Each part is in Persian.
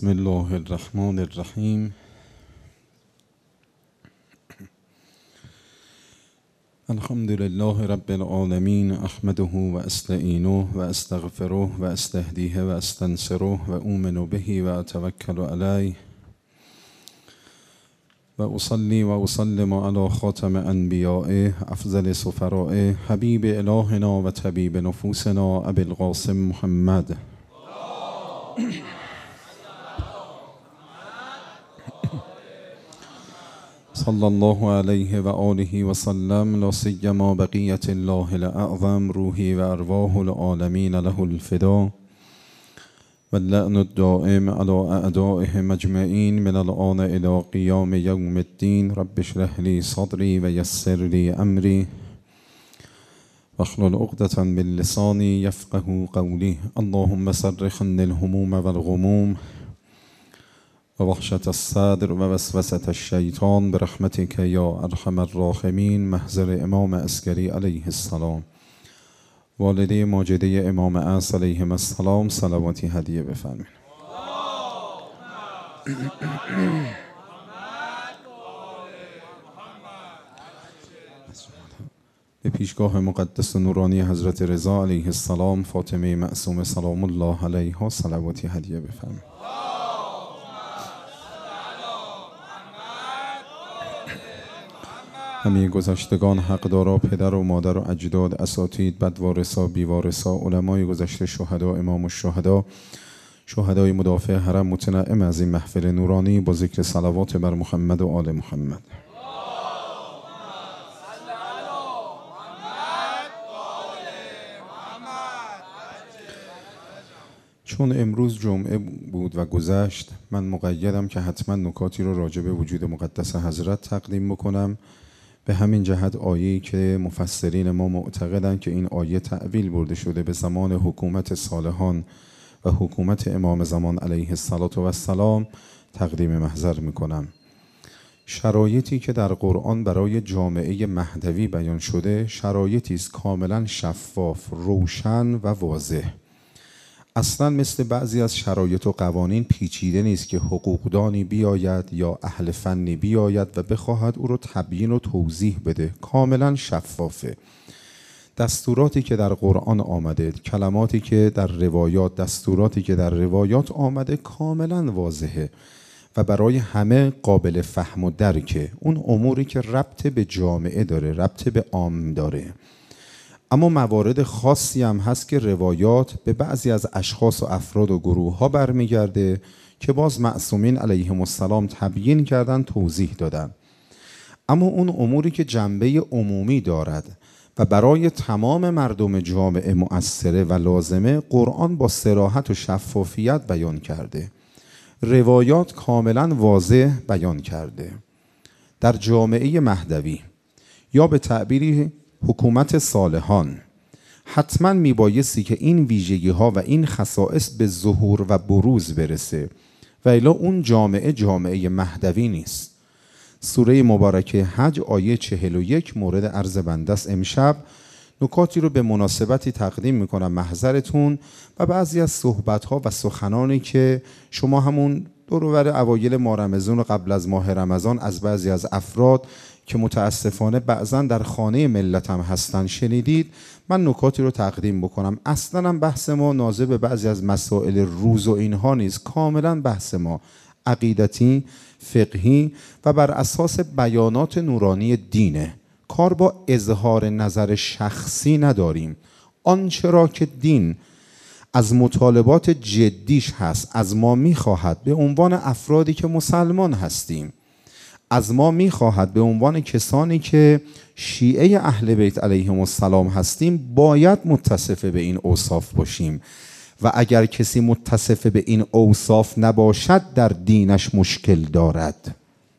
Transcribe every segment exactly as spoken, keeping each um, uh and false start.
بسم الله الرحمن الرحیم. الحمد لله رب العالمین، احمده و استعینه و استغفره و استهدیه و استنصره و اؤمن به و اتوکل علیه و اصلی و اسلم علی خاتم انبیائه افضل سفرائه حبیب الهنا و طبیب نفوسنا ابی القاسم محمد صلی الله علیه و آله و سلم. لا سیما بقیت الله الاعظم روحی و ارواح العالمین له الفدا و اللعن الدائم علی اعدائهم اجمعین من الآن الی قیام یوم الدین. رب اشرح لی صدری و یسر لی امری واحلل عقدة من لسانی یفقهوا قولی. اللهم صرف عني الهموم والغموم و وحشت الصدر و وسوسة الشیطان برحمتک یا ارحم الراحمین. محضر امام عسکری علیه السلام، والده ماجده امام عصر علیهم السلام، صلواتی هدیه بفرمایید. به پیشگاه مقدس و نورانی حضرت رضا علیه السلام، فاطمه معصومه سلام الله علیها، صلواتی هدیه بفرمایید. همه گذشتگان حقدارا، پدر و مادر و اجداد، اساتید، بدوارثا، بیوارثا، علمای گذشته، شهدا، امام الشهدا، شهدای مدافع حرم، متنعم از این محفل نورانی، با ذکر صلوات بر محمد و آل محمد. چون امروز جمعه بود و گذشت، من مقیدم که حتما نکاتی رو راجع به وجود مقدس حضرت تقدیم بکنم. به همین جهت آیه‌ای که مفسرین ما معتقدند که این آیه تأویل برده شده به زمان حکومت صالحان و حکومت امام زمان علیه السلام تقدیم محضر میکنم. شرایطی که در قرآن برای جامعه مهدوی بیان شده شرایطی است کاملا شفاف، روشن و واضح. اصلا مثل بعضی از شرایط و قوانین پیچیده نیست که حقوقدانی بیاید یا اهل فنی بیاید و بخواهد او رو تبیین و توضیح بده. کاملا شفافه. دستوراتی که در قرآن آمده، کلماتی که در روایات، دستوراتی که در روایات آمده کاملا واضحه و برای همه قابل فهم و درکه. اون اموری که ربط به جامعه داره، ربط به عام داره. اما موارد خاصی هم هست که روایات به بعضی از اشخاص و افراد و گروه ها برمیگرده که باز معصومین علیهم السلام تبیین کردن، توضیح دادن. اما اون اموری که جنبه عمومی دارد و برای تمام مردم جامعه مؤثره و لازمه، قرآن با صراحت و شفافیت بیان کرده. روایات کاملا واضح بیان کرده. در جامعه مهدوی یا به تعبیری حکومت صالحان حتما میبایستی که این ویژگی ها و این خصائص به ظهور و بروز برسه و الا اون جامعه جامعه مهدوی نیست. سوره مبارکه حج آیه چهل و یک مورد عرض بنده است. امشب نکاتی رو به مناسبتی تقدیم میکنم محضرتون و بعضی از صحبت ها و سخنانی که شما همون دور و بر اوایل ماه رمضان و قبل از ماه رمضان از بعضی از افراد که متاسفانه بعضا در خانه ملت هم هستن شنیدید. من نکاتی رو تقدیم بکنم. اصلا هم بحث ما ناظر به بعضی از مسائل روز و اینها نیست. کاملا بحث ما عقیدتی، فقهی و بر اساس بیانات نورانی دینه. کار با اظهار نظر شخصی نداریم. آنچه را که دین از مطالبات جدیش هست از ما میخواهد به عنوان افرادی که مسلمان هستیم، از ما میخواهد به عنوان کسانی که شیعه اهل بیت علیهم السلام هستیم، باید متصف به این اوصاف باشیم و اگر کسی متصف به این اوصاف نباشد در دینش مشکل دارد.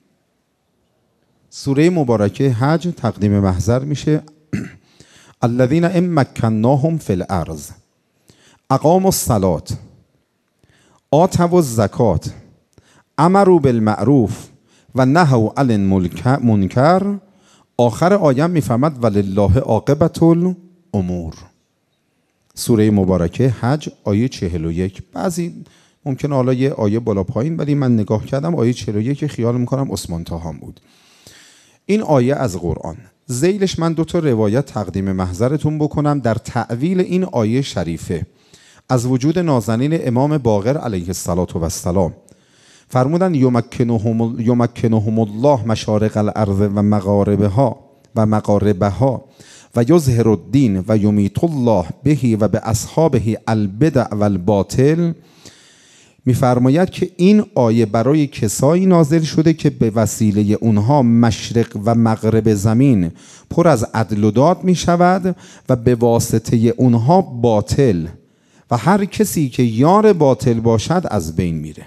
سوره مبارکه حج تقدیم محضر میشه. الذین ان مکناهم فی الارض اقاموا الصلاة آتوا الزکاة امروا بالمعروف و نهوا عن المنکر. آخر آیه میفهمد ولله عاقبة الامور. سوره مبارکه حج آیه چهل و یک. بعضی ممکنه حالا یه آیه بالا پایین، ولی من نگاه کردم آیه چهل و یک که خیال میکنم عثمان طاهان بود. این آیه از قرآن، ذیلش من دو تا روایت تقدیم محضرتون بکنم در تعویل این آیه شریفه از وجود نازنین امام باقر علیه السلام. فرمودن یمکنهم یمکنهم الله مشارق الارض و مغاربها و مغاربها و یظهر الدین و یمیت الله به و به اصحابه البدع و الباطل. میفرماید که این آیه برای کسایی نازل شده که به وسیله اونها مشرق و مغرب زمین پر از عدل و داد می شود و به واسطه اونها باطل و هر کسی که یار باطل باشد از بین میره.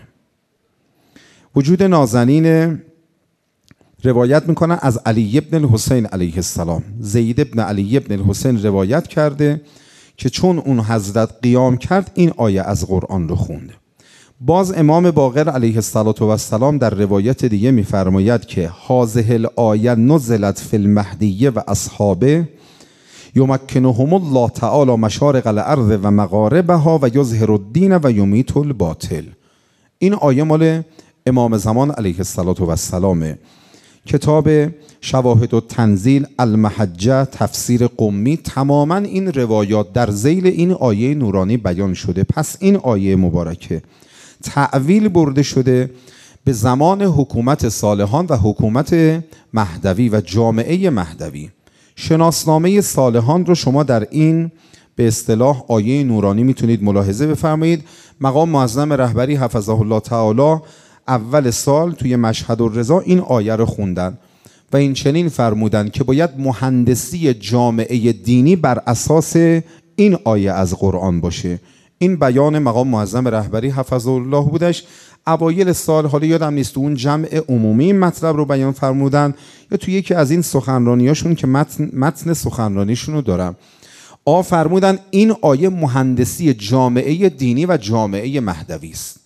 وجود نازنین روایت میکنن از علی ابن الحسین علیه السلام. زید ابن علی ابن الحسین روایت کرده که چون اون حضرت قیام کرد این آیه از قرآن رو خونده. باز امام باقر علیه السلام در روایت دیگه میفرماید که هذه الآیه نزلت فی المهدیه و اصحابه یمکنهم الله تعالی مشارق الارض و مغاربها و یظهر الدین و یمیت الباطل. این آیه مال امام زمان علیه السلام. کتاب شواهد و تنزیل المحجه تفسیر قمی تماما این روایات در ذیل این آیه نورانی بیان شده. پس این آیه مبارکه تعویل برده شده به زمان حکومت صالحان و حکومت مهدوی و جامعه مهدوی. شناسنامه صالحان رو شما در این به اصطلاح آیه نورانی میتونید ملاحظه بفرمایید. مقام معظم رهبری حفظه الله تعالی اول سال توی مشهد الرضا این آیه رو خوندن و این چنین فرمودن که باید مهندسی جامعه دینی بر اساس این آیه از قرآن باشه. این بیان مقام معظم رهبری حفظه الله بودش. اوایل سال، حالا یادم نیست اون جمع عمومی مطلب رو بیان فرمودن یا توی یکی از این سخنرانیاشون که متن, متن سخنرانیشون رو دارم، آ فرمودن این آیه مهندسی جامعه دینی و جامعه مهدوی است.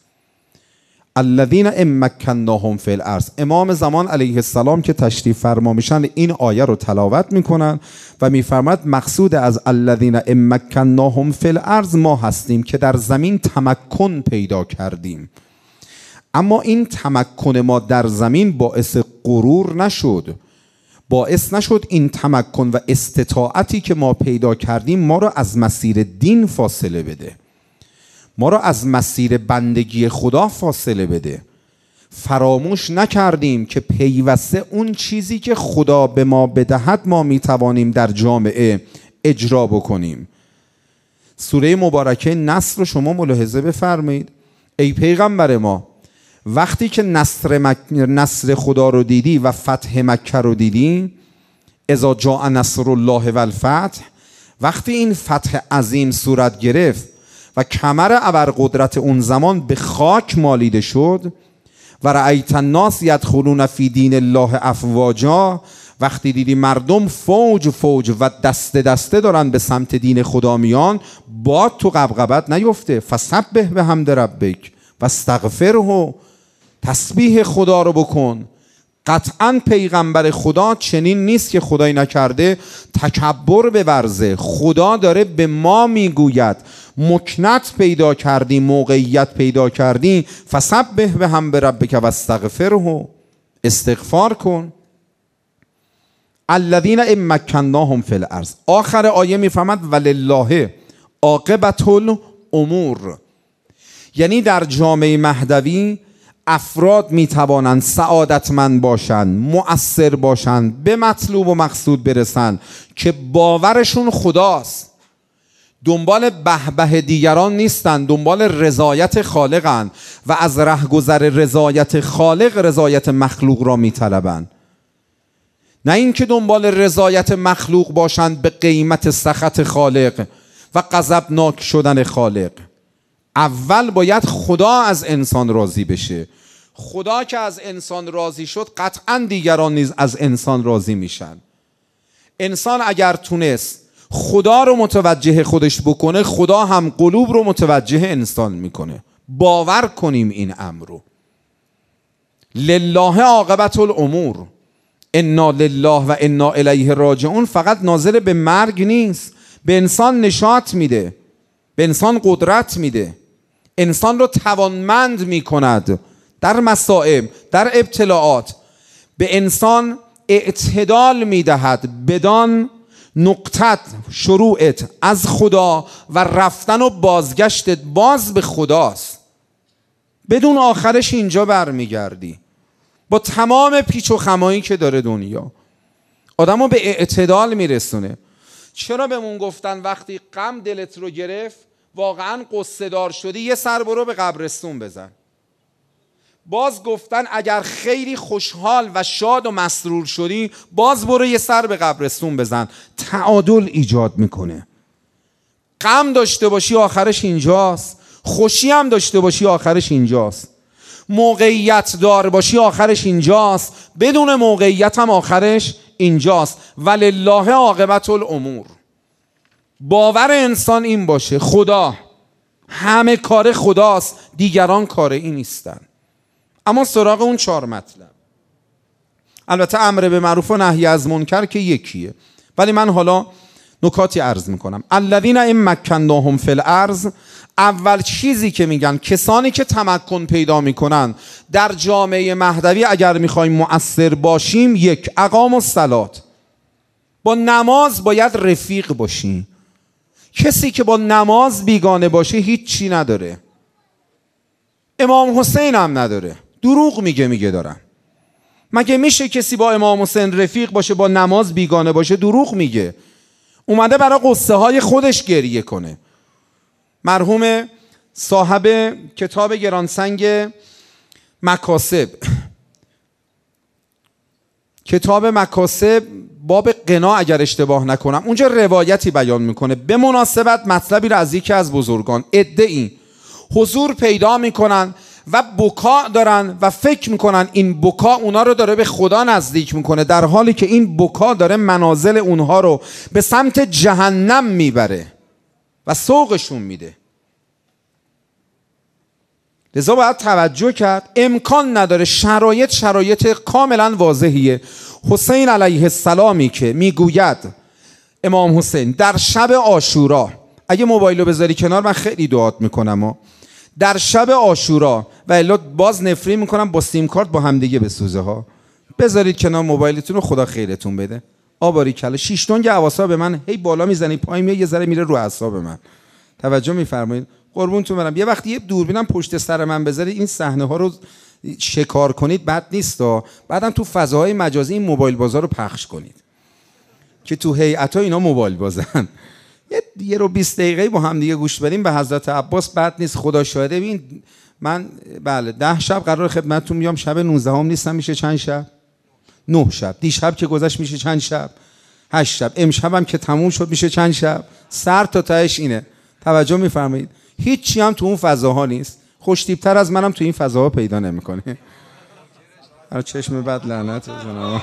الذین امکناهم فی الارض. امام زمان علیه السلام که تشریف فرما میشن این آیه رو تلاوت میکنن و میفرماید مقصود از الذین امکناهم فی الارض ما هستیم که در زمین تمکن پیدا کردیم. اما این تمکن ما در زمین باعث غرور نشد، باعث نشد این تمکن و استطاعتی که ما پیدا کردیم ما رو از مسیر دین فاصله بده، ما را از مسیر بندگی خدا فاصله بده. فراموش نکردیم که پیوسته اون چیزی که خدا به ما بدهد ما میتوانیم در جامعه اجرا بکنیم. سوره مبارکه نصر رو شما ملاحظه بفرمایید. ای پیغمبر ما، وقتی که نصر, مک... نصر خدا رو دیدی و فتح مکه رو دیدی، اذا جاء نصر الله و الفتح، وقتی این فتح عظیم صورت گرفت و کمر ابرقدرت اون زمان به خاک مالیده شد و رأیت الناس یدخلون فی دین الله افواجا، وقتی دیدی مردم فوج فوج و دسته دسته دارن به سمت دین خدا میان، باد تو قبقبت نیفته. فسبح بحمد ربک و استغفره، تسبیح خدا رو بکن. قطعا پیغمبر خدا چنین نیست که خدای نکرده تکبر بورزه. خدا داره به ما میگوید مکنت پیدا کردی، موقعیت پیدا کردی، فسبح بحمد ربک و استغفره، استغفار کن. الذین امکناهم فی الارض. آخر آیه میفهمد ولله عاقبة الامور، یعنی در جامعه مهدوی افراد میتوانند سعادتمند باشند، مؤثر باشند، به مطلوب و مقصود برسند که باورشون خداست، دنبال بهبه دیگران نیستند، دنبال رضایت خالقند و از رهگذر رضایت خالق رضایت مخلوق را میطلبند. نه اینکه دنبال رضایت مخلوق باشند به قیمت سخط خالق و غضبناک شدن خالق. اول باید خدا از انسان راضی بشه. خدا که از انسان راضی شد قطعا دیگران نیز از انسان راضی میشن. انسان اگر تونست خدا رو متوجه خودش بکنه، خدا هم قلوب رو متوجه انسان میکنه. باور کنیم این امر رو. لله عاقبة الامور، انا لله و انا الیه راجعون فقط ناظر به مرگ نیست، به انسان نشاط میده، به انسان قدرت میده. انسان رو توانمند می کند در مصائب، در ابتلاعات. به انسان اعتدال می دهد بدان نقطت شروعت از خدا و رفتن و بازگشتت باز به خداست. بدون آخرش اینجا برمیگردی با تمام پیچ و خمایی که داره دنیا. آدمو به اعتدال میرسونه. چرا بهمون گفتن وقتی غم دلت رو گرفت واقعا قصه دار شدی یه سر برو به قبرستون بزن؟ باز گفتن اگر خیلی خوشحال و شاد و مسرور شدی باز برو یه سر به قبرستون بزن. تعادل ایجاد میکنه. غم داشته باشی آخرش اینجاست، خوشی هم داشته باشی آخرش اینجاست، موقعیت دار باشی آخرش اینجاست، بدون موقعیت هم آخرش اینجاست. ولله عاقبت الامور. باور انسان این باشه خدا همه کار خداست، دیگران کار این نیستن. اما سراغ اون چهار مطلب، البته امر به معروف و نهی از منکر که یکیه، ولی من حالا نکاتی عرض میکنم. الذین ان مکناهم فی الارض، اول چیزی که میگن کسانی که تمکن پیدا میکنن در جامعه مهدوی اگر میخوایم مؤثر باشیم، یک، اقام الصلات، با نماز باید رفیق باشیم. کسی که با نماز بیگانه باشه هیچی نداره. امام حسین هم نداره. دروغ میگه میگه دارم. مگه میشه کسی با امام حسین رفیق باشه با نماز بیگانه باشه؟ دروغ میگه. اومده برای قصه های خودش گریه کنه. مرحوم صاحب کتاب گرانسنگ مکاسب، کتاب مکاسب باب قنا اگر اشتباه نکنم، اونجا روایتی بیان میکنه به مناسبت مطلبی را از یکی از بزرگان. عده‌ای حضور پیدا میکنن و بکا دارن و فکر میکنن این بکا اونا رو داره به خدا نزدیک میکنه، در حالی که این بکا داره منازل اونها رو به سمت جهنم میبره و سوقشون میده. لذا باید توجه کرد. امکان نداره، شرایط شرایط کاملا واضحیه. حسین علیه السلامی که میگوید، امام حسین در شب عاشورا، اگه موبایل رو بذاری کنار من خیلی دعات میکنم ها. در شب عاشورا و الا باز نفری میکنم با سیم کارت با همدیگه بسوزه ها. بذارید کنار موبایلتون رو، خدا خیرتون بده. آباری کله شش تونگ حواسا به من هی بالا میزنی پای میاد، یه ذره میره رو اعصاب من. توجه میفرمایید قربونتون برم. یه وقتی یه دوربینم پشت سر من بذارید این صحنه ها رو شکار کنید بد نیست ها. بعدم تو فضاهای مجازی این موبایل بازار رو پخش کنید که تو هیئت‌ها اینا موبایل بازن. یه یه رو بیست دقیقه با هم دیگه گوش بدیم به حضرت عباس بد نیست. خدا شاهده. ببین من بله ده شب قرار خدمتتون میام، شب نوزدهم هم نیستم. میشه چند شب؟ نه شب. دیشب که گذشت میشه چند شب؟ هشت شب. امشبم که تموم شد میشه چند شب؟ سر تا تهش اینه. توجه میفرمایید. هیچی هم تو اون فضاها نیست. خوشتیبتر از منم تو این فضاها پیدا نمیکنه. هر چشم بد لعنت بزنم.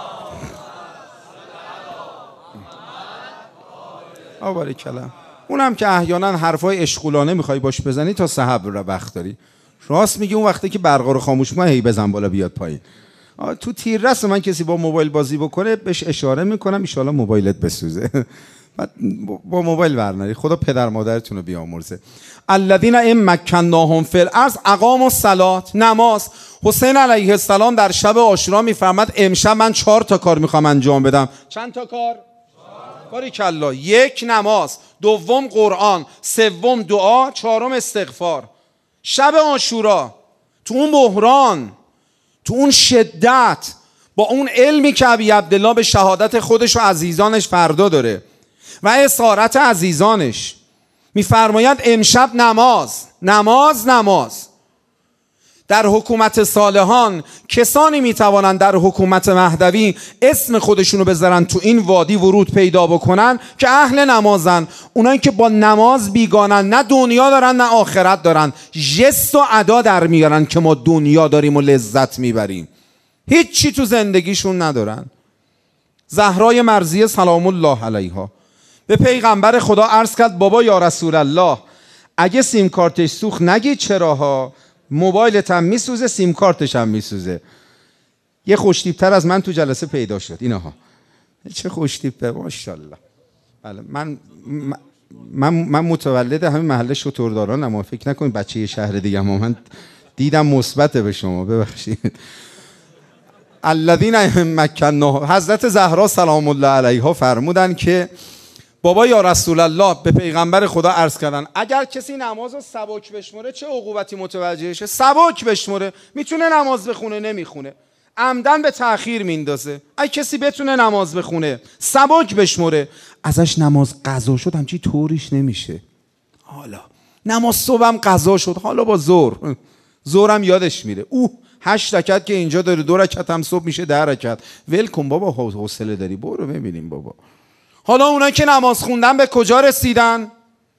آواری کلام. اونم که احیانا حرفای اشغولانه میخوای باش بزنی تا صحب رو وقت داری. راست میگی اون وقتی که برقا رو خاموش کنه هی بزن بالا بیاد پایین. تو تیررس من کسی با موبایل بازی بکنه بهش اشاره میکنم ان شاءالله موبایلت بسوزه. بعد با موبایل ورنری. خدا پدر مادرتون رو بیامرزه. الذین ان مکناهم فی الارض اقاموا الصلات، نماز. حسین علیه السلام در شب عاشورا میفرماد امشب من چهار تا کار میخوام انجام بدم. چند تا کار؟ باریکلا. یک نماز، دوم قرآن، سوم دعا، چهارم استغفار. شب عاشورا تو اون بحران، تو اون شدت، با اون علمی که ابی عبدالله به شهادت خودش و عزیزانش فردا داره و اسارت عزیزانش، میفرماید امشب نماز نماز نماز. در حکومت صالحان کسانی میتوانند در حکومت مهدوی اسم خودشونو بذارن تو این وادی ورود پیدا بکنن که اهل نمازن. اونایی که با نماز بیگانن، نه دنیا دارن نه آخرت دارن، جست و ادا در میارن که ما دنیا داریم و لذت میبریم، هیچی تو زندگیشون ندارن. زهرای مرضیه سلام الله علیها به پیغمبر خدا عرض کرد بابا یا رسول الله اگه سیم کارتش سوخت نگید چراها، موبایلت هم میسوزه سیم کارتش هم میسوزه. یه خوشتیبتر از من تو جلسه پیدا شد. اینها چه خوشتیبه ماشاءالله. بله من من من متولد همین محله شتردارانم، اما فکر نکنید بچه یه شهر دیگه. اما من دیدم مثبت به شما، ببخشید. الذین مکننا، حضرت زهرا سلام الله علیها فرمودن که بابا یا رسول الله به پیغمبر خدا عرض کردن اگر کسی نماز رو سبک بشمره چه عقوبتی متوجهشه؟ سبک بشمره، میتونه نماز بخونه نمیخونه، عمدن به تأخیر میندازه. اگه کسی بتونه نماز بخونه سبک بشمره، ازش نماز قضا شد همچی طوریش نمیشه. حالا نماز صبحم قضا شد، حالا با ظهر ظهرم یادش میره، اوه هشت رکعت که اینجا داره، دو رکعت هم صبح میشه ده رکعت. ول کن بابا، حوصله داری برو ببینیم بابا. حالا اونا که نماز خوندن به کجا رسیدن؟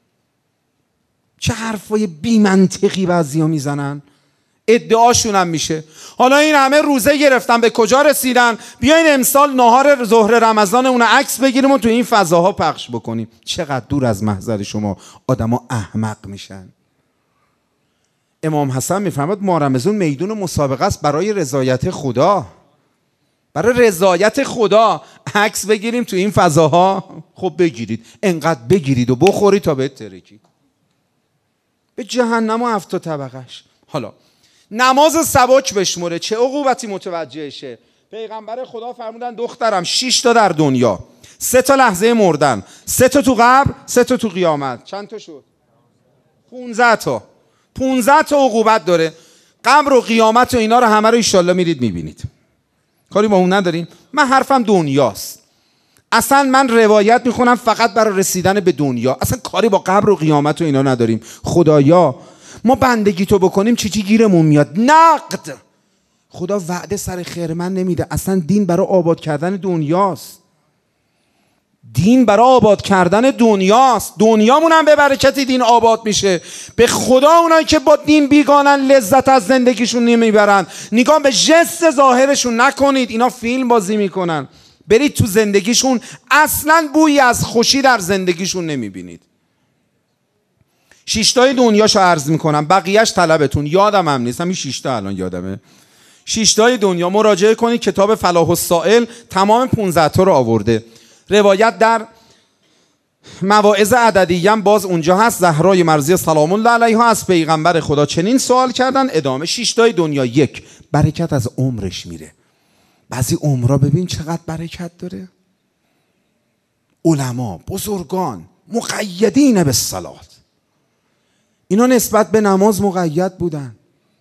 چه حرفای بی منطقی بعضیا میزنن، ادعاشون هم میشه. حالا این همه روزه گرفتن به کجا رسیدن؟ بیاین امسال نهار ظهر رمضان اون عکس بگیریم و تو این فضاها پخش بکنیم. چقدر دور از محضر شما آدما احمق میشن. امام حسن میفرماد ماه رمضان میدون مسابقه است برای رضایت خدا، برای رضایت خدا. عکس بگیریم تو این فضاها؟ خب بگیرید، انقدر بگیرید و بخورید تا بهت ترکی به جهنم و هفت طبقش. حالا نماز سبک بشمره چه عقوبتی متوجهشه؟ پیغمبر خدا فرمودن دخترم شش تا در دنیا، سه تا لحظه مردن، سه تا تو قبر، سه تا تو قیامت. چند تا شد؟ پونزده تا. پونزده تا عقوبت داره. قبر و قیامت و اینا رو همه رو انشالله میرید میبینید، کاری با اون نداریم. من حرفم دنیاست. اصلا من روایت میخونم فقط برای رسیدن به دنیا، اصلا کاری با قبر و قیامت و اینا نداریم. خدایا ما بندگی تو بکنیم چی چی گیرمون میاد؟ نقد. خدا وعده سر خرمن نمیده. اصلا دین برای آباد کردن دنیاست. دین برای آباد کردن دنیاست. دنیامون هم به برکت دین آباد میشه. به خدا اونایی که با دین بیگانن لذت از زندگیشون نمیبرن. نگاه به ژست ظاهرشون نکنید، اینا فیلم بازی میکنن. برید تو زندگیشون، اصلا بویی از خوشی در زندگیشون نمیبینید. شیشتای دنیاشو عرض میکنم، بقیهش طلبتون. یادم هم نیست، همین شیشتا الان یادمه. شیشتای دنیا مراجعه کنید، کتاب فلاح السائل تمام پونزده تا رو آورده. روایت در مواعظ عددیه باز اونجا هست. زهرای مرضیه سلام الله علیها از پیغمبر خدا چنین سوال کردن. ادامه شیشتای دنیا. یک، برکت از عمرش میره. بعضی عمرها ببین چقدر برکت داره. علما، بزرگان مقیدین به صلات، اینا نسبت به نماز مقید بودن.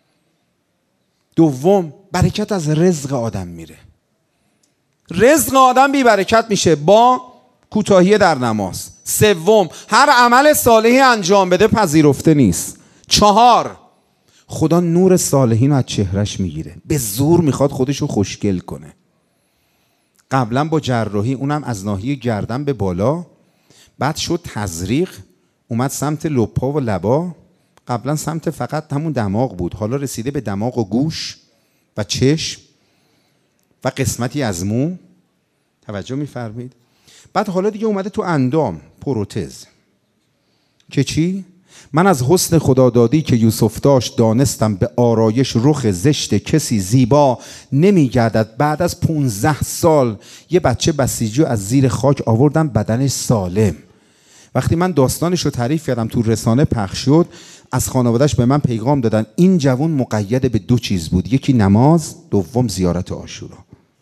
دوم، برکت از رزق آدم میره. رزق آدم بی برکت میشه با کوتاهی در نماز. سوم، هر عمل صالحی انجام بده پذیرفته نیست. چهار، خدا نور صالحین رو از چهرش میگیره، به زور میخواد خودشو خوشگل کنه. قبلا با جراحی، اونم از ناحیه گردن به بالا، بعد شد تزریق، اومد سمت لپا و لبا. قبلا سمت فقط همون دماغ بود، حالا رسیده به دماغ و گوش و چشم و قسمتی از مو. توجه میفرمید؟ بعد حالا دیگه اومده تو اندام، پروتز. که چی؟ من از حسن خدادادی که یوسف داشت دانستم به آرایش رخ زشت کسی زیبا نمیگردد. بعد از پونزده سال یه بچه بسیجی از زیر خاک آوردم، بدنش سالم. وقتی من داستانش رو تعریف کردم تو رسانه پخش شد، از خانواده‌اش به من پیغام دادن این جوان مقید به دو چیز بود، یکی نماز، دوم زیارت عاشورا.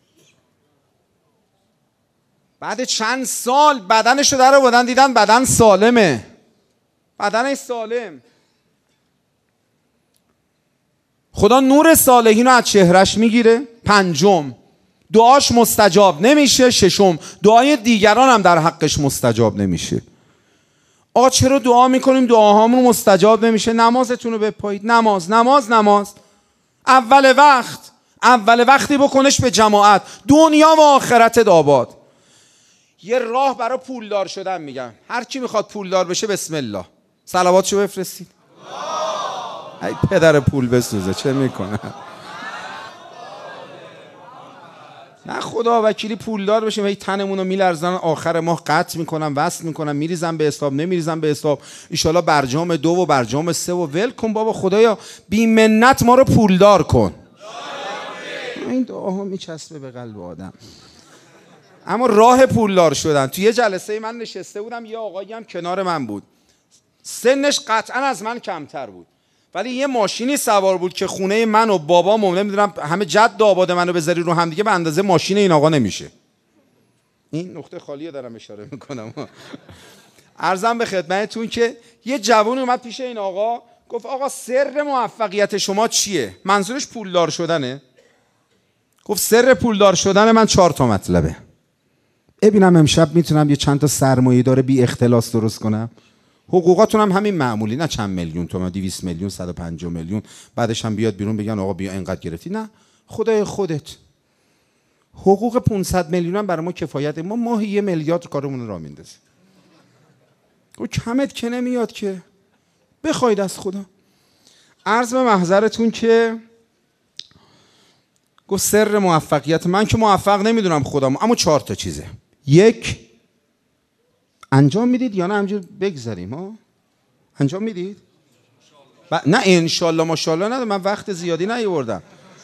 بعد چند سال بدنش رو در آوردن، دیدن بدن سالمه، بدنش سالم. خدا نور صالحین رو از چهرش میگیره. پنجم، دعاش مستجاب نمیشه. ششم، دعای دیگران هم در حقش مستجاب نمیشه. آقا چرا دعا میکنیم دعاهامون مستجاب نمیشه؟ نمازتون رو بپایید. نماز نماز نماز اول وقت، اول وقتی بکنش به جماعت، دنیا و آخرتت آباد. یه راه برای پولدار شدن میگم، هر کی میخواد پولدار بشه بسم الله صلواتشو بفرستید. ای پدر پول بسوزه چه میکنه؟ نه خدا وکیلی پولدار بشیم و تنمون رو میلرزن، آخر ماه قطع میکنم، وصل میکنم، میریزم به حساب، نمیریزم به حساب، ایشالا برجام دو و برجام سه و ول کن بابا. خدایا بی منت ما رو پولدار کن. این دعاها میچسبه به قلب آدم. اما راه پولدار شدن. توی یه جلسه من نشسته بودم، یه آقایی هم کنار من بود، سنش قطعا از من کمتر بود، ولی یه ماشینی سوار بود که خونه من و بابام و نمیدونم همه جد و آباد منو بذاری رو هم دیگه به اندازه ماشین این آقا نمیشه. این نقطه خالیه دارم اشاره میکنم. عرضم به خدمتتون که یه جوون اومد پیش این آقا، گفت آقا سر موفقیت شما چیه؟ منظورش پولدار شدنه. گفت سر پولدار شدن من چهار تا مطلبه. ببینم امشب میتونم یه چند تا سرمایه داره بی اختلاس درست کنم. حقوقاتون هم همین معمولی، نه چند میلیون تومان، دویست میلیون، صد و پنجاه میلیون، بعدش هم بیاد بیرون بگن آقا بیا اینقدر گرفتی. نه، خدای خودت. حقوق پانصد میلیون هم برای ما کفایت، ما ماهی یه میلیارد کارمون را میندازیم. و کمت که نمیاد که بخواید از خدا. عرض به محضرتون که گفت سر موفقیت من که موفق نمیدونم خودم، اما چهار تا چیزه. یک، انجام میدید یا نه همجور بگذاریم ها؟ انجام میدید؟ ب... نه انشالله ماشالله نه، من وقت زیادی نیاوردم.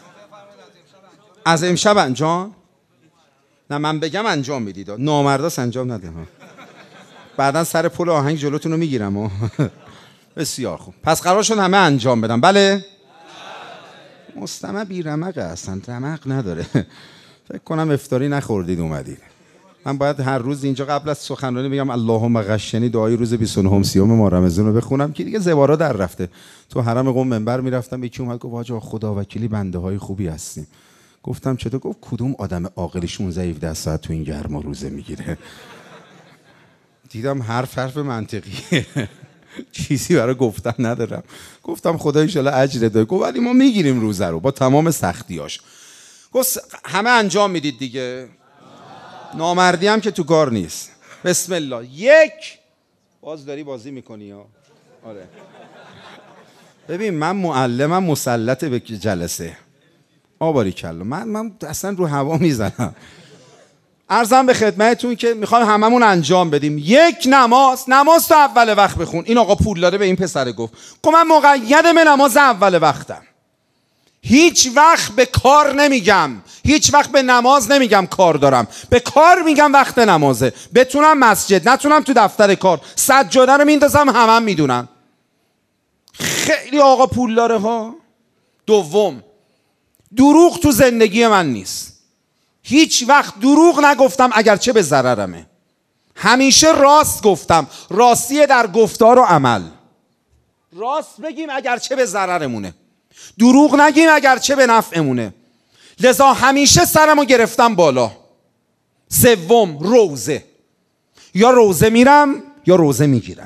از امشب انجام؟ نه من بگم انجام میدید، نامرداس انجام نده ها. بعدا سر پل آهنگ جلوتون رو میگیرم ها. بسیار خوب، پس قرار شد همه انجام بدم. بله؟ مستمع بی رمقه اصلا، رمق نداره. فکر کنم افطاری نخوردید اومدید. من باید هر روز اینجا قبل از سخنرانی بگم اللهم غشنی، دعای روز بیست و نه سیوم ماه رمضان رو بخونم که دیگه زوارا در رفته. تو حرم قم منبر میرفتم، یکی اومد گفت آقا خدا وکیلی بنده های خوبی هستیم. گفتم چطور؟ گفت کدوم آدم عاقل شانزده هفده ساعت تو این گرما روزه میگیره؟ دیدم حرف حرف منطقیه. چیزی برای گفتن ندارم. گفتم خدا ان شاءالله اجر بده. گفت ولی ما میگیریم روزه رو با تمام سختیاش. گفت همه انجام میدید دیگه؟ نامردی هم که تو کار نیست. بسم الله. یک، باز داری بازی میکنی ها؟ آره. ببین من معلمم، مسلط به جلسه. آباری کلا من من اصلا رو هوا میزنم. عرضم به خدمتتون که میخوایم هممون انجام بدیم. یک، نماز. نماز تو اول وقت بخون. این آقا پول داره به این پسر گفت که من مقید به نماز اول وقتم. هیچ وقت به کار نمیگم، هیچ وقت به نماز نمیگم کار دارم، به کار میگم وقت نمازه. بتونم مسجد، نتونم تو دفتر کار، سجاده رو میندازم، همه هم میدونن. خیلی آقا پول داره ها. دوم، دروغ تو زندگی من نیست. هیچ وقت دروغ نگفتم اگرچه به ضررمه. همیشه راست گفتم. راستی در گفتار و عمل. راست بگیم اگرچه به ضررمونه، دروغ نگیم اگرچه به نفعمونه. لذا همیشه سرمو گرفتم بالا. سوم، روزه. یا روزه میرم یا روزه میگیرم.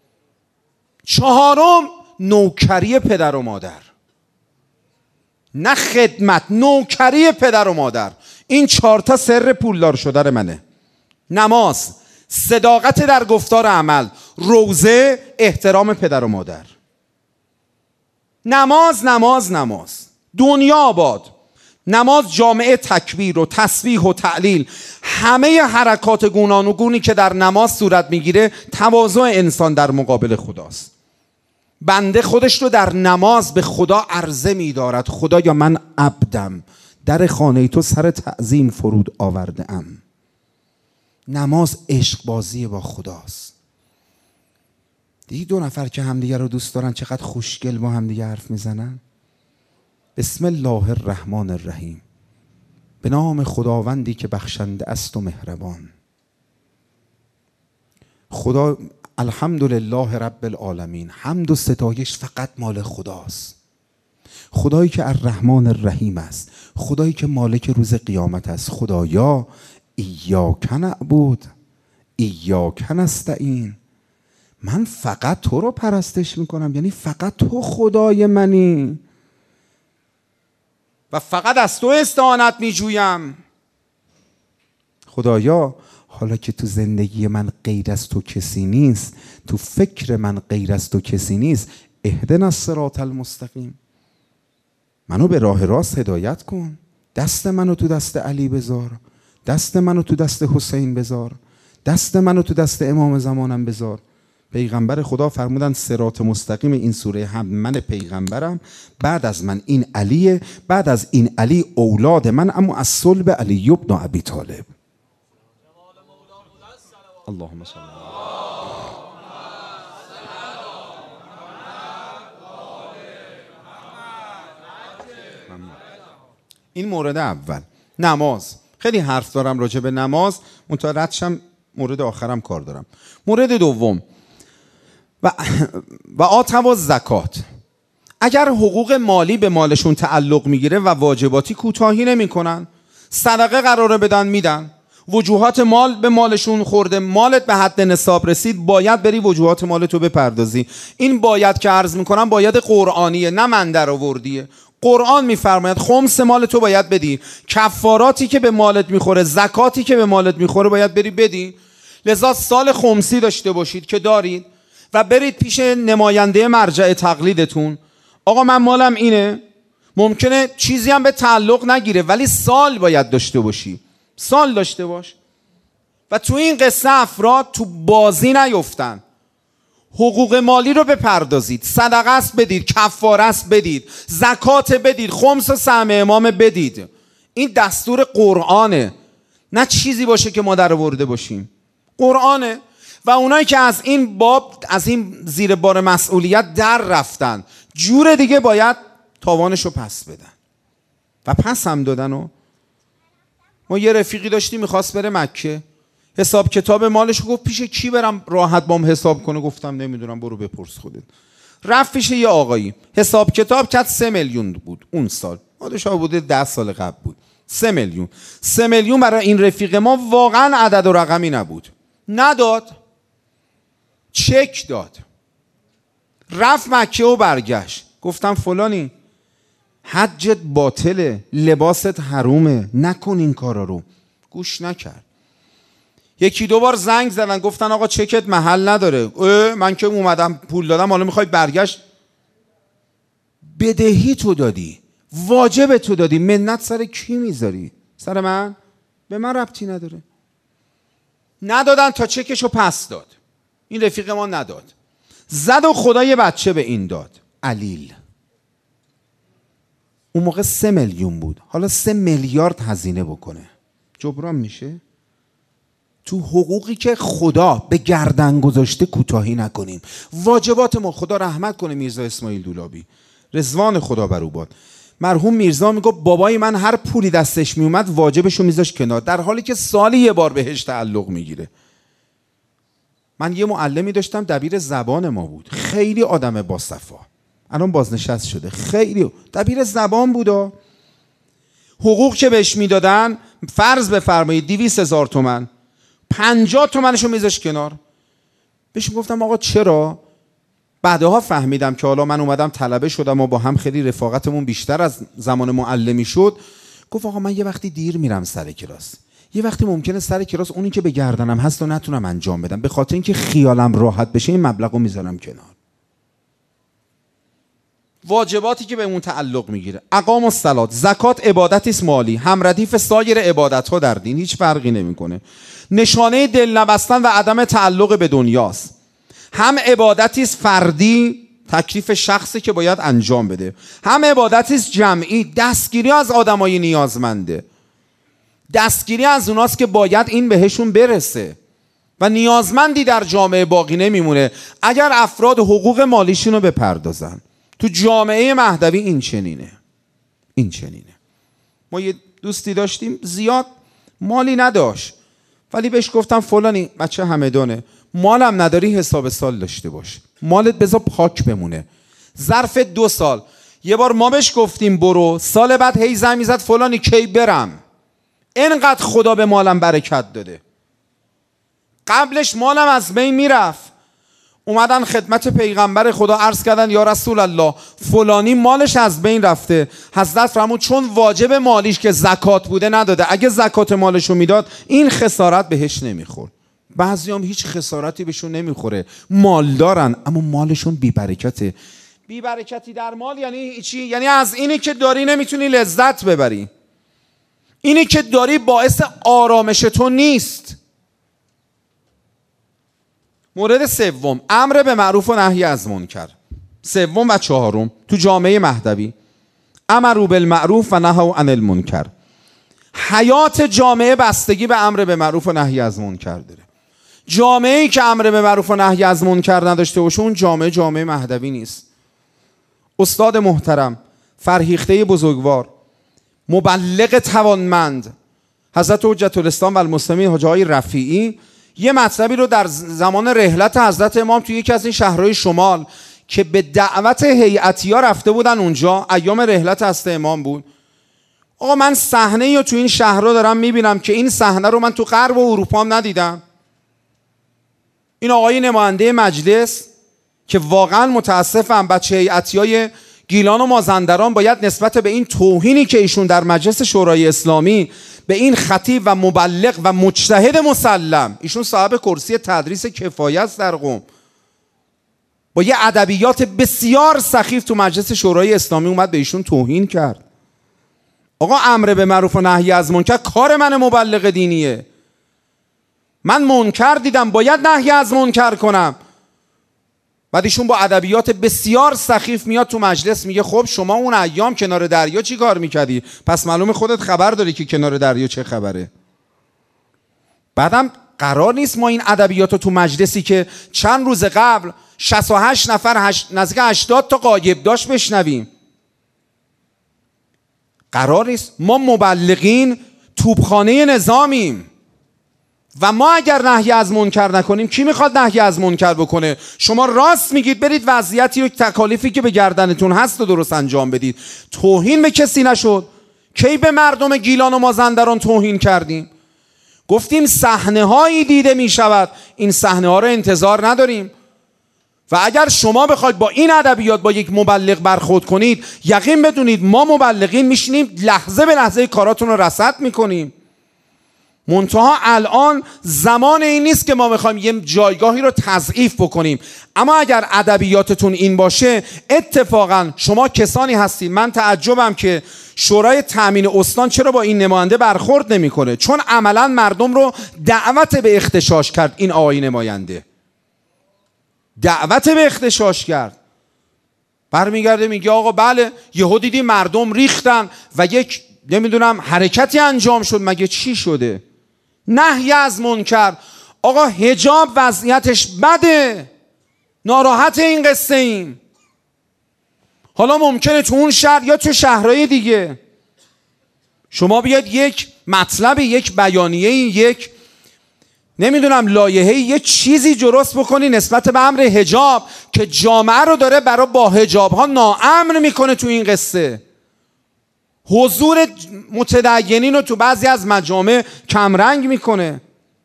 چهارم، نوکری پدر و مادر. نه خدمت، نوکری پدر و مادر. این چهار تا سر پولدار شدن منه. نماز، صداقت در گفتار عمل، روزه، احترام پدر و مادر. نماز نماز نماز. دنیا آباد. نماز جامعه تکبیر و تسبیح و تعلیل، همه حرکات گوناگونی که در نماز صورت میگیره تواضع انسان در مقابل خداست. بنده خودش رو در نماز به خدا عرضه می‌دارد. خدایا من عبدم، در خانه تو سر تعظیم فرود آورده ام. نماز عشق بازی با خداست. دیگه دو نفر که همدیگه رو دوست دارن چقدر خوشگل با همدیگه حرف میزنن. بسم الله الرحمن الرحیم. به نام خداوندی که بخشنده است و مهربان. خدا الحمدلله رب العالمین. حمد و ستایش فقط مال خداست. خدایی که الرحمن الرحیم است، خدایی که مالک روز قیامت است. خدایا ایاک نعبد ایاک نستعین. من فقط تو رو پرستش میکنم، یعنی فقط تو خدای منی و فقط از تو استعانت میجویم. خدایا حالا که تو زندگی من غیر از تو کسی نیست، تو فکر من غیر از تو کسی نیست، اهدنا الصراط المستقیم. منو به راه راست هدایت کن. دست منو تو دست علی بذار، دست منو تو دست حسین بذار، دست منو تو دست امام زمانم بذار. پیغمبر خدا فرمودن صراط مستقیم این سوره هم من پیغمبرم، بعد از من این علیه، بعد از این علی اولاد من، اما از صلب علی ابن ابی طالب. اللهم صل علی این مورد اول. نماز. خیلی حرف دارم راجع به نماز، منتها ردشم مورد آخرم کار دارم. مورد دوم و و آتوا زکات. اگر حقوق مالی به مالشون تعلق میگیره و واجباتی کوتاهی نمیکنن، صدقه قراره بدن میدن، وجوهات مال به مالشون خورده، مالت به حد نصاب رسید، باید بری وجوهات مالتو بپردازی. این باید که عرض میکنم باید قرآنیه، نه من در آوردیه. قرآن میفرماید خمس مال تو باید بدی، کفاراتی که به مالت میخوره، زکاتی که به مالت میخوره باید بری بدی. لذا سال خمسی داشته باشید که دارید و برید پیش نماینده مرجع تقلیدتون، آقا من مالم اینه، ممکنه چیزی هم به تعلق نگیره ولی سال باید داشته باشی، سال داشته باش. و تو این قصه افراد تو بازی نیفتن، حقوق مالی رو بپردازید، صدقه است بدید، کفاره است بدید، زکات بدید، خمس و سهم امام بدید. این دستور قرآنه، نه چیزی باشه که ما در آورده باشیم، قرآنه. و اونایی که از این باب، از این زیر بار مسئولیت در رفتن، جور دیگه باید تاوانشو پس بدن و پس هم دادن. و ما یه رفیقی داشتیم میخواست بره مکه، حساب کتاب مالش گفت پیش کی برم راحت بام حساب کنه؟ گفتم نمیدونم، برو بپرس خودت. رفت پیش یه آقایی، حساب کتاب کرد، سه میلیون بود اون سال، خودش بوده ده سال قبل بود، سه میلیون. سه میلیون برای این رفیق ما واقعا عدد و رقمی نبود. نداد، چک داد، رفت مکه و برگشت. گفتم فلانی حجت باطله، لباست حرومه، نکن این کارا رو. گوش نکرد. یکی دو بار زنگ زدن گفتن آقا چکت محل نداره. من که اومدم پول دادم، حالا میخوای برگشت؟ بدهی تو دادی، واجب تو دادی، منت سر کی میذاری؟ سر من؟ به من ربطی نداره. ندادن تا چکشو پس داد. این رفیق ما نداد، زد و خدا یه بچه به این داد، علیل. اون موقع سه میلیون بود، حالا سه میلیارد هزینه بکنه، جبران میشه؟ تو حقوقی که خدا به گردن گذاشته کوتاهی نکنیم. واجبات ما، خدا رحمت کنه میرزا اسماعیل دولابی، رضوان خدا بر او باد. مرحوم میرزا میگه بابای من هر پولی دستش میومد واجبشو میذاشت کنار، در حالی که سالی یه بار بهش تعلق میگیره. من یه معلمی داشتم دبیر زبان ما بود، خیلی آدم با صفا، الان بازنشست شده، خیلی دبیر زبان بود. حقوق که بهش میدادن، فرض بفرمایید دویست هزار تومن، پنجاه تومنشو میذاشت کنار. بهش گفتم آقا چرا؟ بعدها فهمیدم که حالا من اومدم طلبه شدم و با هم خیلی رفاقتمون بیشتر از زمان معلمی شد. گفت آقا من یه وقتی دیر میرم سر کلاس، یه وقتی ممکنه سر کلاس اونی که به گردنم هست و نتونم انجام بدم، به خاطر اینکه خیالم راحت بشه این مبلغو میذارم کنار. واجباتی که به اون تعلق میگیره، اقام الصلات، زکات عبادتی است مالی، هم ردیف سایر عبادت ها در دین، هیچ فرقی نمیکنه. نشانه دل نبستن و عدم تعلق به دنیاست. هم عبادتی است فردی، تکلیف شخصی که باید انجام بده، هم عبادتی است جمعی، دستگیری از آدمای نیازمنده، دستگیری از اوناست که باید این بهشون برسه و نیازمندی در جامعه باقی نمیمونه اگر افراد حقوق مالیشون رو بپردازن. تو جامعه مهدوی این چنینه، این چنینه. ما یه دوستی داشتیم زیاد مالی نداشت، ولی بهش گفتم فلانی بچه همدانه، مالم نداری حساب سال داشته باش، مالت بذار پاک بمونه. ظرف دو سال یه بار ما بهش گفتیم برو، سال بعد هی زنگ میزد فلانی کی برم، اینقدر خدا به مالم برکت داده. قبلش مالم از بین میرفت، اومدن خدمت پیغمبر خدا عرض کردن یا رسول الله فلانی مالش از بین رفته. حضرت فرمود چون واجب مالیش که زکات بوده نداده، اگه زکات مالشو میداد این خسارت بهش نمیخورد. بعضیام هیچ خسارتی بهشون نمیخوره، مالدارن اما مالشون بی برکته. بی برکتی در مال یعنی چی؟ یعنی از اینی که داری نمیتونی لذت ببری، اینی که داری باعث آرامش تو نیست. مورد سوم، امر به معروف و نهی از منکر. سوم و چهارم تو جامعه مهدوی، امروا بالمعروف و نهوا عن المنکر. حیات جامعه بستگی به امر به معروف و نهی از منکر داره. جامعه‌ای که امر به معروف و نهی از منکر نداشته باشه اون جامعه جامعه مهدوی نیست. استاد محترم، فرهیخته بزرگوار، مبلغ توانمند حضرت حجت الاسلام و المسلمین حاجی آقای رفیعی یه مطلبی رو در زمان رحلت حضرت امام توی یکی از این شهرهای شمال که به دعوت هیئتی‌ها رفته بودن اونجا، ایام رحلت حضرت امام بود. آقا من صحنه‌ای رو تو این شهرها دارم میبینم که این صحنه رو من تو غرب و اروپا هم ندیدم. این آقای نماینده مجلس که واقعا متاسفم، بچه هیئتی‌های گیلان و مازندران باید نسبت به این توهینی که ایشون در مجلس شورای اسلامی به این خطیب و مبلغ و مجتهد مسلم، ایشون صاحب کرسی تدریس کفایه است در قم، با یه ادبیات بسیار سخیف تو مجلس شورای اسلامی اومد به ایشون توهین کرد. آقا امر به معروف و نهی از منکر کار من مبلغ دینیه. من منکر دیدم باید نهی از منکر کنم. بعد ایشون با ادبیات بسیار سخیف میاد تو مجلس میگه خب شما اون ایام کنار دریا چی کار میکردی؟ پس معلوم خودت خبر داری که کنار دریا چه خبره. بعدم قرار نیست ما این ادبیات رو تو مجلسی که چند روز قبل شصت و هشت نفر هشت... نزدیک هشتاد تا غایب داشت بشنویم. قرار نیست. ما مبلغین توپخانه نظامیم و ما اگر نهی از منکر نکنیم کی میخواد نهی از منکر بکنه؟ شما راست میگید، برید وضعیتی و تکالیفی که به گردنتون هست و درست انجام بدید. توهین به کسی نشد. کی به مردم گیلان و مازندران توهین کردیم؟ گفتیم صحنه هایی دیده میشود، این صحنه ها رو انتظار نداریم. و اگر شما بخواید با این ادبیات با یک مبلغ برخورد کنید، یقین بدونید ما مبلغین میشینیم لحظه به لحظه کاراتون رو رصد میکنیم. منتها الان زمان این نیست که ما میخوایم یه جایگاهی رو تضعیف بکنیم. اما اگر ادبیاتتون این باشه، اتفاقا شما کسانی هستید، من تعجبم که شورای تامین استان چرا با این نماینده برخورد نمیکنه، چون عملا مردم رو دعوت به اغتشاش کرد. این آقای نماینده دعوت به اغتشاش کرد. برمیگرده میگه آقا بله یهو دیدی مردم ریختن و یک نمیدونم حرکتی انجام شد. مگه چی شده؟ نهی از منکر. آقا حجاب وضعیتش بده، ناراحت این قصه ایم. حالا ممکنه تو اون شهر یا تو شهرهای دیگه شما بیاد یک مطلب، یک بیانیه، یک نمیدونم لایحه، یک چیزی درست بکنی نسبت به امر حجاب که جامعه رو داره برای با حجاب ها ناامن میکنه. تو این قصه حضور متدینین رو تو بعضی از مجامع کمرنگ میکنه.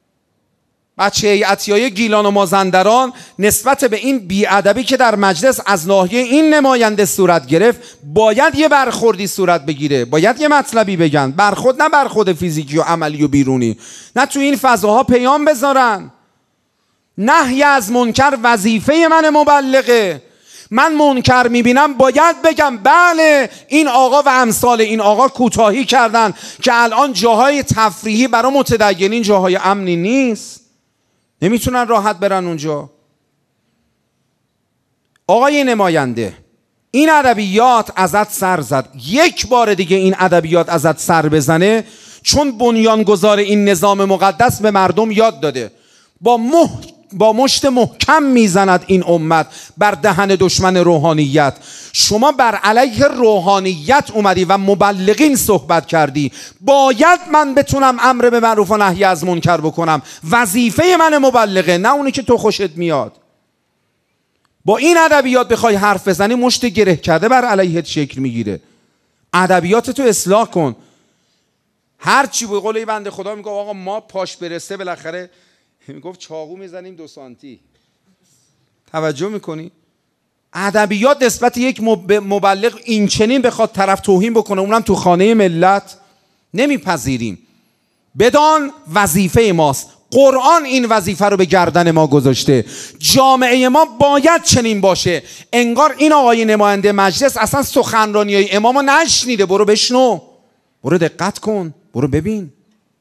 بچه هیئتیای گیلان و مازندران نسبت به این بیادبی که در مجلس از ناحیه این نماینده صورت گرفت باید یه برخوردی صورت بگیره، باید یه مطلبی بگن. برخورد نه برخورد فیزیکی و عملی و بیرونی، نه تو این فضاها پیام بذارن. نهی از منکر وظیفه من مبلغه. من منکر میبینم باید بگم بله این آقا و امثال این آقا کوتاهی کردن که الان جاهای تفریحی برای متدینین جاهای امنی نیست، نمیتونن راحت برن اونجا. آقای نماینده این ادبیات ازت سر زد، یک بار دیگه این ادبیات ازت سر بزنه، چون بنیانگذار این نظام مقدس به مردم یاد داده با مح... با مشت محکم میزند این امت بر دهن دشمن روحانیت. شما بر علیه روحانیت اومدی و مبلغین صحبت کردی. باید من بتونم امر به معروف و نهی از منکر بکنم، وظیفه من مبلغه، نه اونی که تو خوشت میاد. با این ادبیات بخوای حرف بزنی مشت گره کرده بر علیهت شکل میگیره. ادبیات تو اصلاح کن. هر چی به قول بنده خدا میگه آقا ما پاش برسه بالاخره میگفت چاقو میزنیم دو سانتی. توجه میکنی؟ ادبیات نسبت یک مبلغ این چنین بخواد طرف توهین بکنه، اونم تو خانه ملت، نمیپذیریم. بدان وظیفه ماست. قرآن این وظیفه رو به گردن ما گذاشته. جامعه ما باید چنین باشه. انگار این آقای نماینده مجلس اصلا سخنرانی های امامو نشنیده. برو بشنو، برو دقت کن، برو ببین.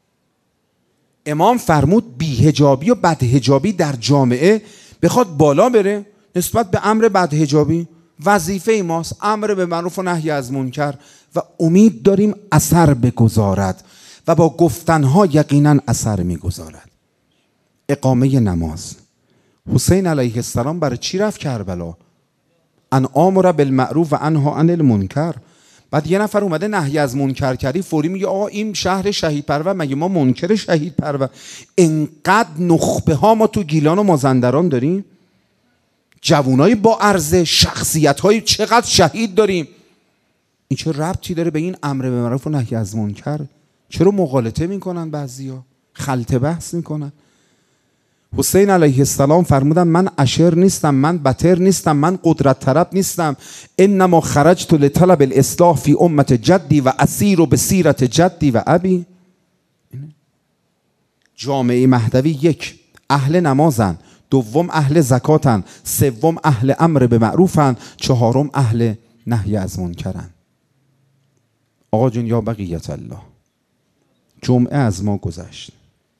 امام فرمود بی‌حجابی و بدحجابی در جامعه بخواد بالا بره، نسبت به امر بدحجابی وظیفه ماست امر به معروف و نهی از منکر و امید داریم اثر بگذارد و با گفتنها یقینا اثر میگذارد. اقامه نماز. حسین علیه السلام برای چی رفت کربلا؟ ان آمر بالمعروف و انها عن المنکر. بعد یه نفر اومده نهی از منکر کردی، فوری میگه آقا این شهر شهید پرور، مگه ما منکر شهید پرور؟ انقدر نخبه ها ما تو گیلان و مازندران داریم، جوانای با عرضه، شخصیت های چقدر شهید داریم. این چه ربطی داره به این امر به معروف و نهی از منکر؟ چرا مغالطه میکنن بعضیا، خلط بحث میکنن؟ حسین علیه السلام فرمودن من اشر نیستم، من بتر نیستم، من قدرت طلب نیستم، انما خرجت لطلب الاصلاح فی امت جدی و اسیر و بسیرت جدی و ابی. جامعه مهدوی یک، اهل نمازن، دوم اهل زکاتن، سوم اهل امر به معروفن، چهارم اهل نهی از منکرن. آقا جون یا بقیت الله، جمعه از ما گذشت،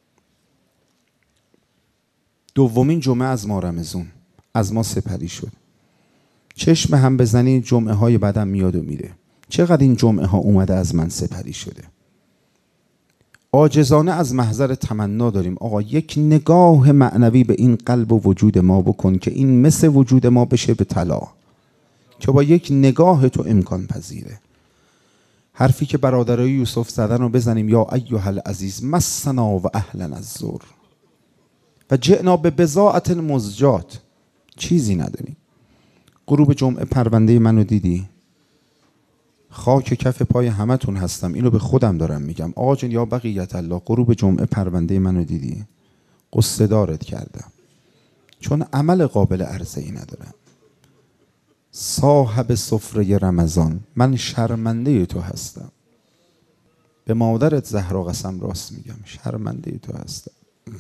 دومین جمعه از ما رمضان از ما سپری شد. چشم هم بزنید جمعه های بعدم میاد و میره. چقدر این جمعه ها اومده از من سپری شده. عاجزانه از محضر تمنا داریم آقا یک نگاه معنوی به این قلب و وجود ما بکن که این مثل وجود ما بشه به طلا، که با یک نگاه تو امکان پذیره. حرفی که برادرای یوسف زدن رو بزنیم، یا ایها العزیز مسنا و اهلا الضر و جئنا به بضاعت مزجات. چیزی نداریم. غروب جمعه پرونده منو دیدی؟ خاک کف پای همتون هستم، اینو به خودم دارم میگم. آقا جون یا بقیت الله، غروب جمعه پرونده منو دیدی؟ قصه دارت کردم، چون عمل قابل عرضه ای ندارم. صاحب سفره رمضان، من شرمنده تو هستم. به مادرت زهرا قسم راست میگم، شرمنده تو هستم.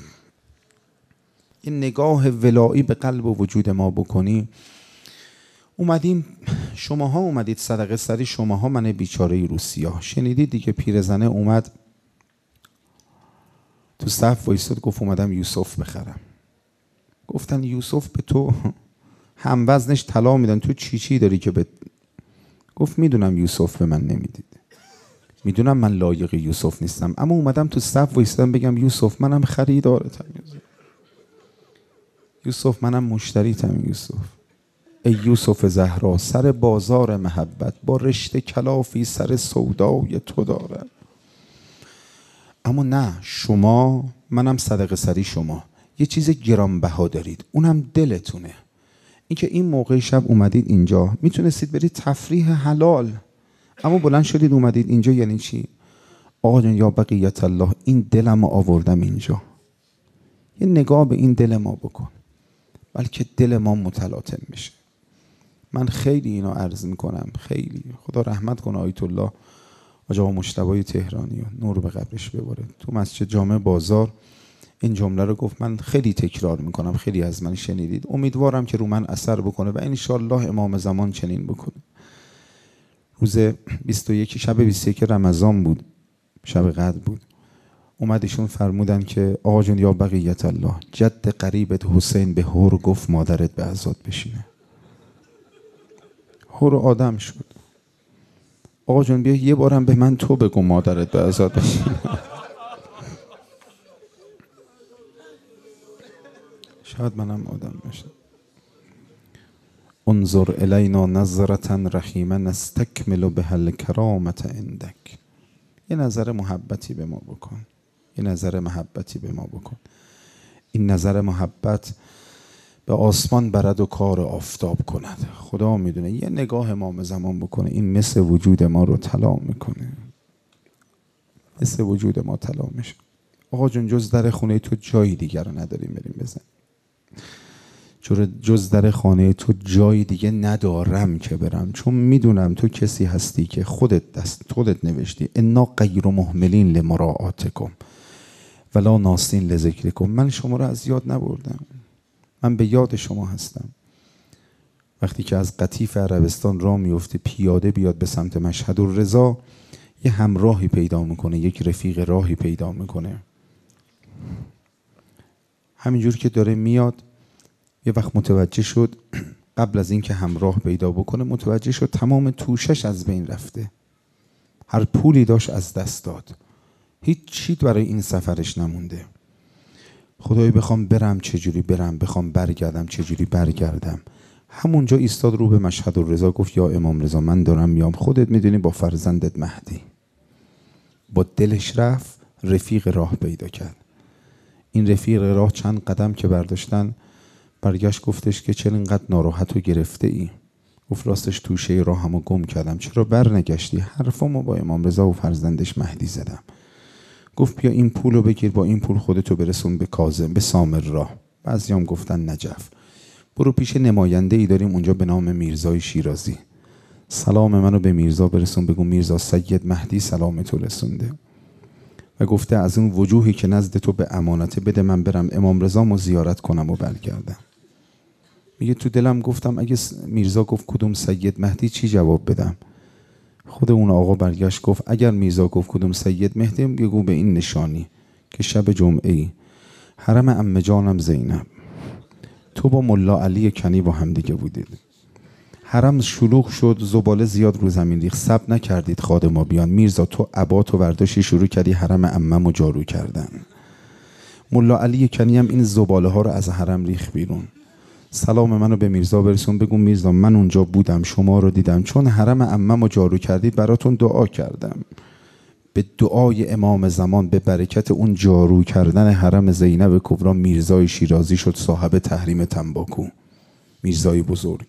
این نگاه ولایی به قلب و وجود ما بکنی. اومدیم شماها اومدید صدقه سری، شماها من بیچاره روسیا. شنیدید دیگه پیرزنه اومد تو صف وایساد گفت اومدم یوسف بخرم. گفتن یوسف به تو هم وزنش طلا میدن، تو چی چی داری که به؟ گفت میدونم یوسف به من نمیدید، میدونم من لایق یوسف نیستم، اما اومدم تو صف وایسادم بگم یوسف منم خریدارتم، یوسف منم مشتریتم. یوسف ای یوسف زهرا، سر بازار محبت با رشته کلافی سر سودای تو دارم. اما نه، شما منم صدقه سری، شما یه چیز گرانبها دارید، اونم دلتونه. اینکه این موقع شب اومدید اینجا، میتونستید برید تفریح حلال، اما بلند شدید اومدید اینجا. یعنی چی؟ آقا جان یا بقیت الله، این دلم آوردم اینجا، یه نگاه به این دل ما بکن، بلکه دل ما متلاطم میشه. من خیلی اینو عرض میکنم، خیلی خدا رحمت کنه آیت الله آقا مجتبی تهرانی و نور به قبرش بباره، تو مسجد جامع بازار این جمله رو گفت. من خیلی تکرار میکنم، خیلی از من شنیدید، امیدوارم که رو من اثر بکنه و انشالله امام زمان چنین بکنه. روز بیست و یک شب بیست و یک رمضان بود، شب قدر بود. اومدشون فرمودن که آقا جون یا بقیت الله، جد قریبت حسین به هور گفت مادرت به عزاد بشینه. هور آدم شد. آقا جون بیا یه بارم به من تو بگو مادرت به عزاد بشینه. شاید منم آدم بشم. انظر الینا نظرة رحیمه نستکمل بها الکرامة عندک. یه نظر محبتی به ما بکن، یه نظر محبتی به ما بکن. این نظر محبت به آسمان برد و کار آفتاب کند. خدا میدونه یه نگاه امام زمان بکنه، این مثل وجود ما رو طلا میکنه، مثل وجود ما طلا میشه. آقا جون جز در خونه تو جایی دیگر رو نداریم بریم بزن، جز در خانه تو جای دیگه ندارم که برم، چون میدونم تو کسی هستی که خودت دست خودت نوشتی انا غیر مهملین لمراعاتکم ولا ناسین لذکرکم. من شما رو از یاد نبردم، من به یاد شما هستم. وقتی که از قطیف عربستان راه میفته پیاده بیاد به سمت مشهد الرضا، یه همراهی پیدا میکنه، یک رفیق راهی پیدا میکنه. همینجور که داره میاد یه وقت متوجه شد، قبل از اینکه همراه پیدا بکنه متوجه شد تمام توشش از بین رفته، هر پولی داشت از دست داد، هیچ چیز برای این سفرش نمونده. خدای بخوام برم چجوری برم، بخوام برگردم چجوری برگردم. همونجا ایستاد رو به مشهد الرضا گفت یا امام رضا من دارم میام، خودت میدونی با فرزندت مهدی. با دلش رفت، رفیق راه پیدا کرد. این رفیق راه چند قدم که برداشتن برگشت گفتش که چرا اینقدر ناراحت و گرفته ای؟ گفت راستش توشه راهمو گم کردم. چرا بر نگشتی؟ حرفمو با امام رضا و فرزندش مهدی زدم. گفت بیا این پولو بگیر، با این پول خودتو برسون به کاظم، به سامرراه. بعضیام گفتن نجف. برو پیش نماینده ای داریم اونجا به نام میرزای شیرازی، سلام منو به میرزا برسون، بگو میرزا سید مهدی سلام تو رسونده و گفته از اون وجوهی که نزد تو به امانته بده من برم امام رضامو زیارت کنم و برگردم. میگه تو دلم گفتم اگه میرزا گفت کدوم سید مهدی چی جواب بدم؟ خود اون آقا برگشت گفت اگر میرزا گفت کدوم سید مهدی بگو به این نشانی که شب جمعه ای حرم عمه جانم زینب تو با ملا علی کنی با هم دیگه بودید، حرم شلوغ شد، زباله زیاد رو زمین ریخت، صبر نکردید خادما بیان، میرزا تو عبات و ورداشی شروع کردی حرم عمه‌مو جارو کردن. ملا علی کنی هم این زباله ها رو از حرم ریخت بیرون. سلام منو به میرزا برسون، بگو میرزا من اونجا بودم، شما رو دیدم، چون حرم عمه‌مو جارو کردید براتون دعا کردم. به دعای امام زمان به برکت اون جارو کردن حرم زینب کبرا میرزای شیرازی شد صاحب تحریم تنباکو، میرزای بزرگ.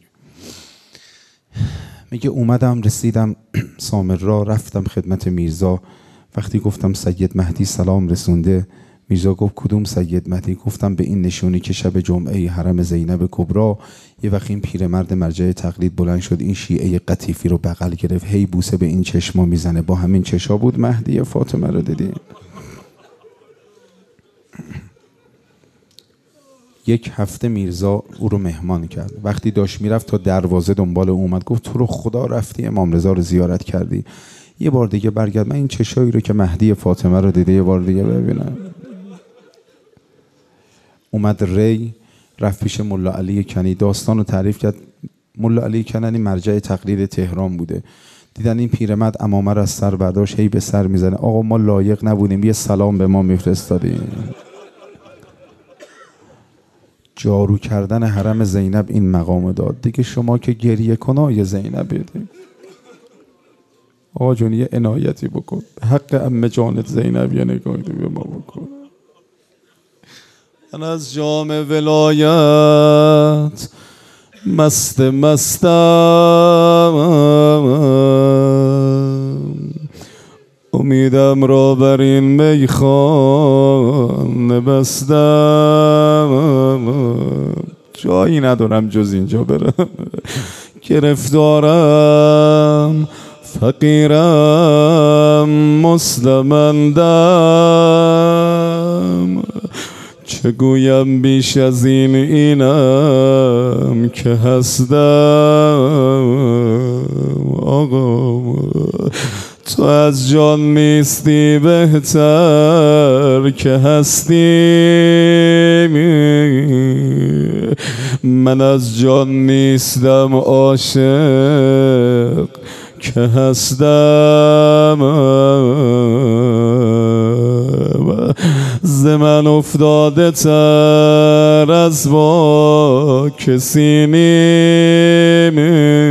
میگه اومدم رسیدم سامرراه، رفتم خدمت میرزا، وقتی گفتم سید مهدی سلام رسونده، میرزا گفت کدوم سید مهدی؟ گفتم به این نشونی که شب جمعه حرم زینب کبرا یه وقت این پیرمرد مرجع تقلید بلند شد، این شیعه قطیفی رو بغل گرفت، هی بوسه به این چشما میزنه، با همین چشا بود مهدی فاطمه رو دیدی. یک هفته میرزا او رو مهمان کرد. وقتی داشت میرفت تا دروازه دنبال اومد، گفت تو رو خدا رفتی امام رضا رو زیارت کردی؟ یه بار دیگه برگرد، من این چشایی رو که مهدی فاطمه رو دیده یه بار دیگه ببینم. اومد ری، رفت پیش ملا علی کنی، داستان رو تعریف کرد. ملا علی کنی مرجع تقلید تهران بوده، دیدن این پیرمرد عمامه رو از سر برداشت هی به سر میزنه، آقا ما لایق نبودیم یه سلام به ما میفرستادیم. جارو کردن حرم زینب این مقام داد دیگه، شما که گریه کنای زینب دیگه. آقا جون یه عنایتی بکن، حق عمه جانت زینب یه نگاهی به ما بکن. من از جام ولایت مست مستم، امیدم را بر این میخانه بستم، جایی ندارم جز اینجا برم، گرفتارم فقیرم مسلمندم، چه گویم بیش از این اینم که هستم. آقا تو از جان نیستی بهتر که هستی، من از جان نیستم عاشق که هستم. ز من افتاده تر از با کسی نیم،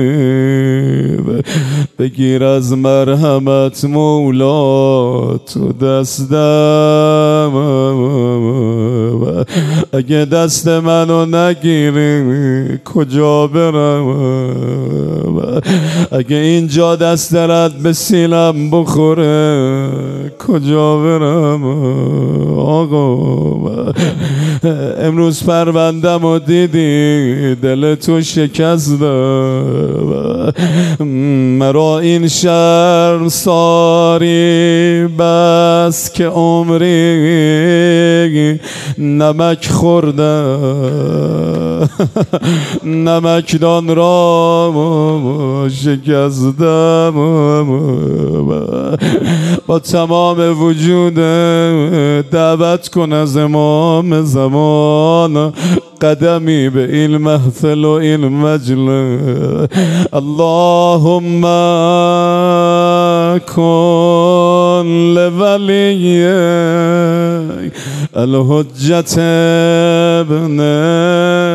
بگیر از مرحمت مولا تو دستم، اگه دست منو نگیری کجا برم، اگه اینجا دست درت به سینم بخوره کجا برم. آقا امروز پروندم و دیدی دل تو شکستم، مرا این شرم ساری بس که عمری نمک خوردم، نمکدان را شکستم، با تمام وجود دعوت کن از امام زمان قدمی به این محفل و این مجلس. اللهم كل ولي الحجة ابن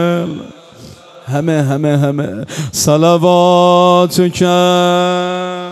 همه همه همه صلواتك